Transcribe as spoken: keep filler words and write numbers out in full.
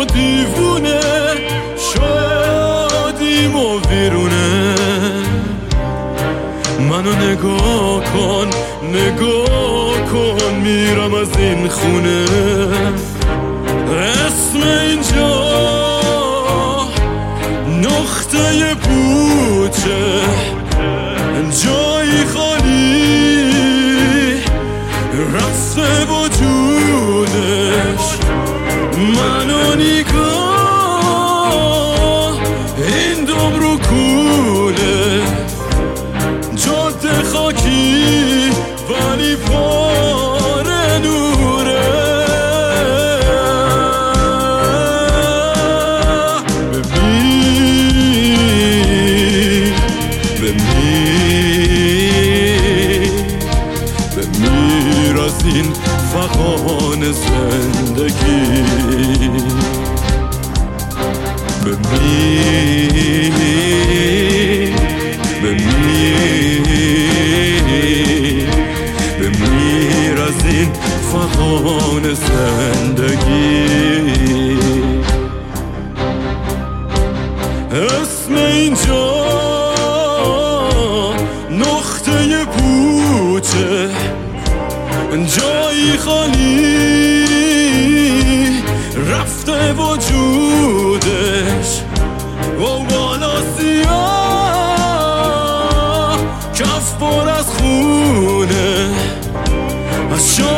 دیوونه، شادیم و ویرونه. منو نگاه کن نگاه کن میرم از این خونه. اسم اینجا نقطه پوچه، جایی خالی رفته وجودش. منو نگاه این دم رو کوله، جاده خاکی ولی پاره نوره. بمیر بمیر بمیر از این فغان زندگی. بمیر بمیر بمیر از این فغان زندگی. اسم اینجا نقطه پوچه، جایی خالی رفته وجودش. و بالا سیاه کف پر از خونه، از